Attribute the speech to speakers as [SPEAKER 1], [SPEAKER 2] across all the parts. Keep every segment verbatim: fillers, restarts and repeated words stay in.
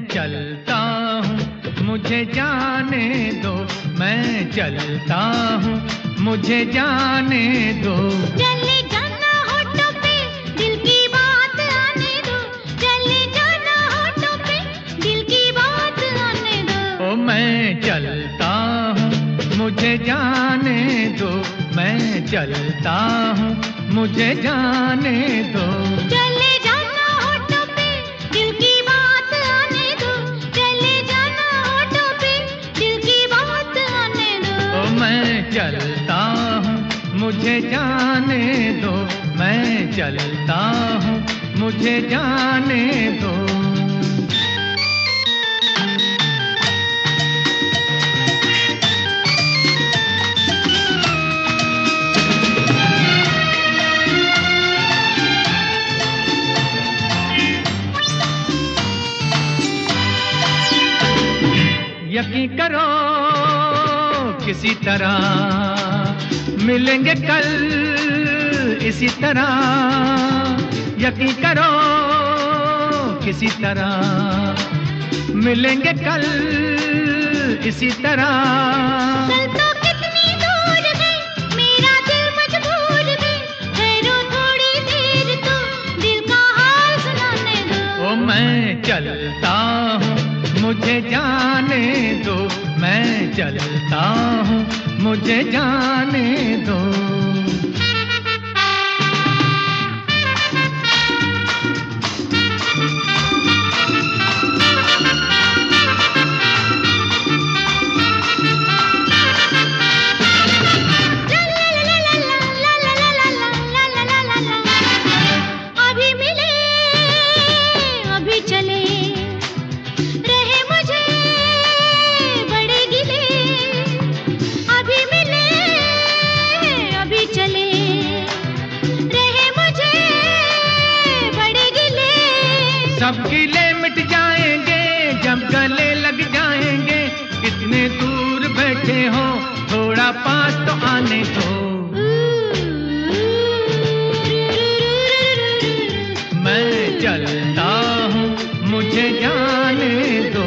[SPEAKER 1] चलता हूँ मुझे जाने दो, मैं चलता हूँ मुझे जाने दो।
[SPEAKER 2] चले जाना होठों पे दिल की बात आने दो, चले जाना होठों पे दिल की बात आने दो।
[SPEAKER 1] ओ मैं चलता हूँ मुझे जाने दो, मैं चलता हूँ मुझे जाने दो।
[SPEAKER 2] चले जाना होठों पे दिल की बात आने दो, चले जाना होठों पे दिल की बात आने दो।
[SPEAKER 1] ओ मैं चलता हूँ मुझे जाने दो, मैं चलता हूँ मुझे जाने दो। यकीन करो किसी तरह मिलेंगे कल इसी तरह, यकीन करो किसी तरह मिलेंगे कल इसी तरह।
[SPEAKER 2] कल तो कितनी दूर है मेरा दिल मजबूर है, ठहरो थोड़ी देर तो दिल का हाल सुनाने दो।
[SPEAKER 1] ओ मैं चलता हूँ मुझे जाने दो, मैं चलता हूँ मुझे जाने दो।
[SPEAKER 2] अभी मिले अभी चले रहे मुझे बड़े गिले, अभी मिले अभी चले रहे मुझे बड़े गिले।
[SPEAKER 1] सब गिले मिट जाएंगे जब गले लग जाएंगे, कितने दूर बैठे हो थोड़ा पास तो आने दो। मैं चलता हूँ मुझे जाने दो।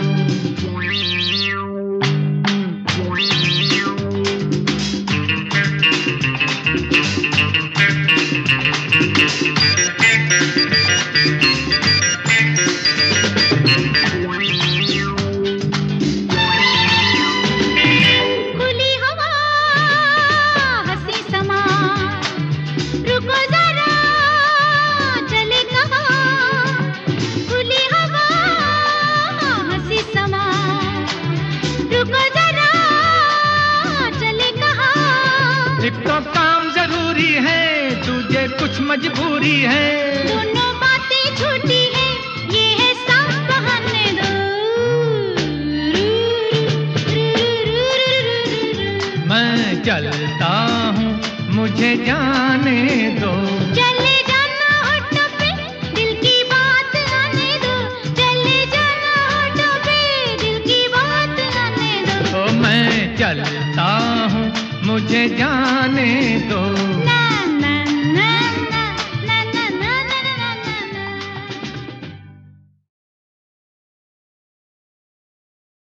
[SPEAKER 2] खुली हवा हंसी समा, रुको जरा चले कहाँ। खुली हवा हंसी समा, रुको जरा चले कहाँ।
[SPEAKER 1] एक तो काम जरूरी है तुझे कुछ मजबूरी है,
[SPEAKER 2] दोनों बातें झूठी है ये है साफ बहाने दो।
[SPEAKER 1] मैं चलता हूँ मुझे जाने दो।
[SPEAKER 2] चले जाना होठों पे दिल की बात आने दो, चले जाना होठों पे दिल की बात आने दो।
[SPEAKER 1] ओ मैं चलता हूँ मुझे जाने दो।
[SPEAKER 2] ना